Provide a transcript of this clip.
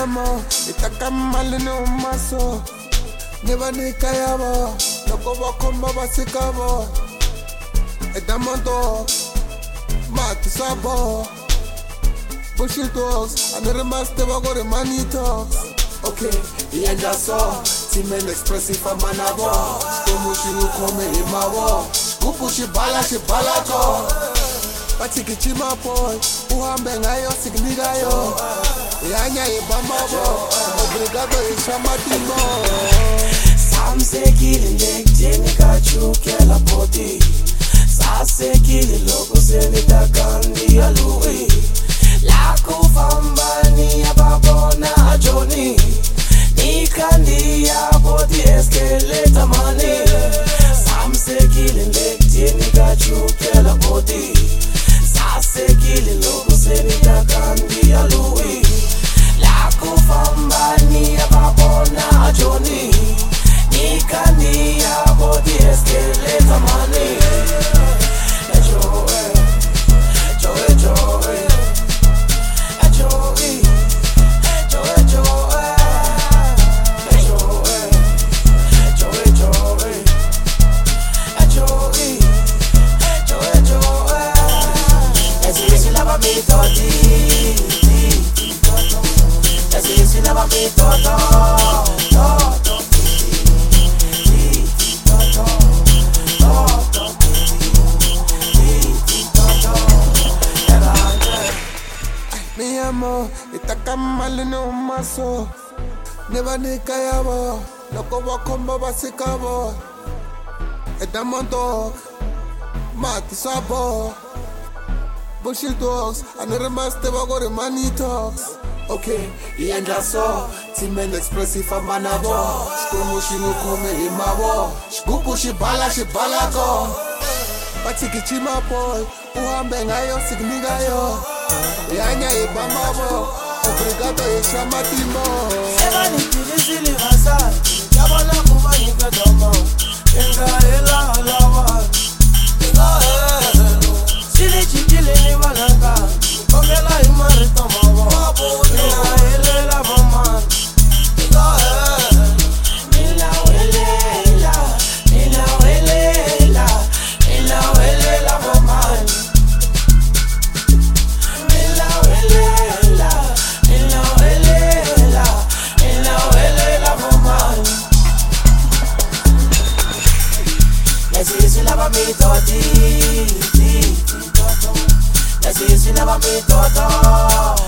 amo, itaka mali ni umaso. Niba nikayabo, loko bakomba basikabo. Edamondo, mati sabo. Bullshit talks, I never must ever go to money talks. Okay, he ain't just so. Team expressive for manabo. Como shiru come imawo. Gupu shibala go. Batiki chima boy, uhambe ngayo signigayo. Yanya ibamabo, obrigado ishamatimo. Samsekile ndekuthenga kachukela body. Sasekile lokho senidakandi aluri. La kufambani ababona Johnny. Nikandi ya body escalator money. Samsekile ndekuthenga kachukela body. Sasekile lokho senidakandi aluri. La kufambani ababona Johnny. Nikandi ya body escalator money. Mi amo, itaka mali ni umaso. Niba nikayabo, loko bakomba basikabo. Edamondo, mati sabo. Bullshit talks, I never must ever go to money talks. Okay, he ain't just so. Team expressive for manabo. Shkomo shiru come imabo. Shgupu shibala go. Batiki chima boy, uhambe ngayo signigayo. Yanya ibamabo, obrigado ishamatimo. Eba nitilizili vasa, yabona kuba nikadomo. Enga ela alawa, enga elo. Sili chitili ni malanga, kongela imarito mawa. Enga ela mama, enga elo. Nila welela, nila welela, nila welela mama. Let's see, never be